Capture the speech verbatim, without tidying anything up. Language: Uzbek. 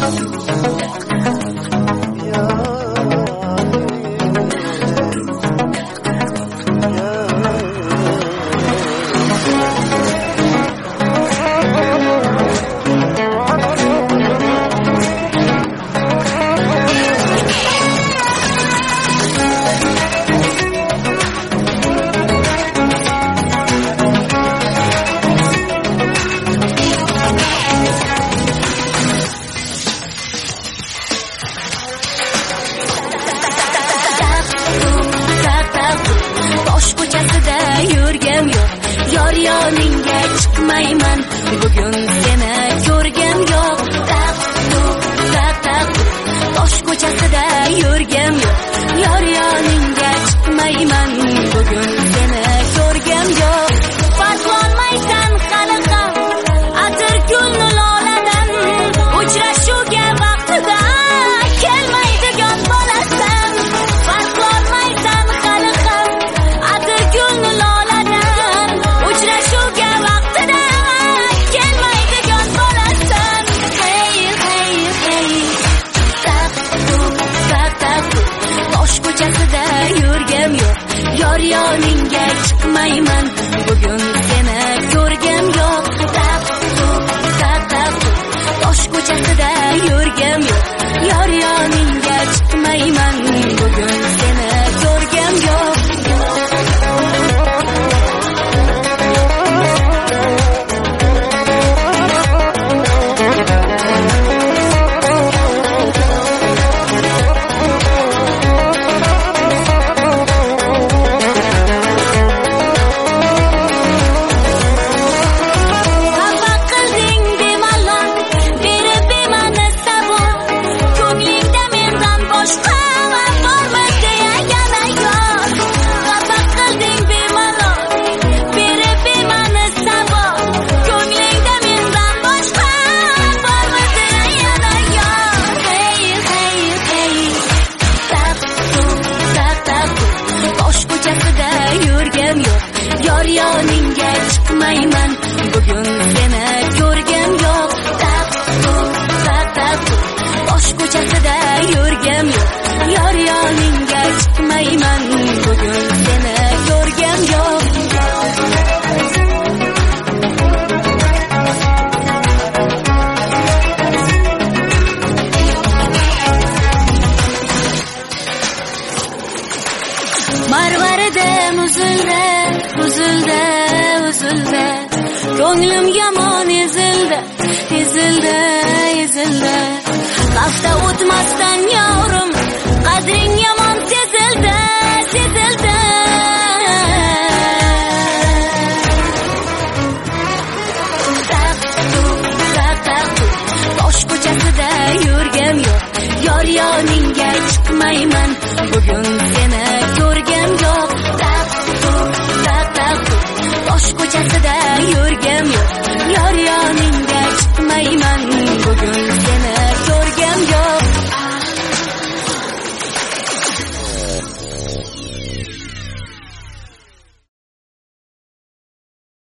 Yo'lingga chiqmayman, bugun seni ko'rgam yo'q. Taq tuq, taq taq, tosh ko'chasida yurgam yo'q. Yor yoningga chiqmayman, bugun seni ko'rgam yo'q. Farqlanmaysan hali ham atir gulni loladan, uchrashuvga vaqtida kelmaydigan bo'lasan. Farqlanmaysan hali ham atir gulni loladan, uchrashuvga vaqtida kelmaydigan bo'lasan. Hey hey hey, taq tuq, taq taq, tosh ko'chasida yurgam yo'q. Yor yoningga chiqmayman, bugun seni ko'rgam yo'q. Taq tuq, taq taq, tosh ko'chasida yurgam yo'q. Yor yoningga chiqmayman, bugun seni ko'rgam yo'q. Yor yoningga chiqmayman, bugun seni ko'rgam yo'q. Taq tuq, taq taq, tosh ko'chasida yurgam yo'q. Yor yoningga chiqmayman, bugun seni ko'rgam yo'q. Marvaridim uzildi, uzildi, uzildi. Ko'nglim yomon ezildi, ezildi, ezildi. Hafta o'tmasdan yorim, qadring yomon sezildi, sezildi. Taq tuq, taq taq, tosh ko'chasida yurgam yo'q. Yor yoningga chiqmayman, bugun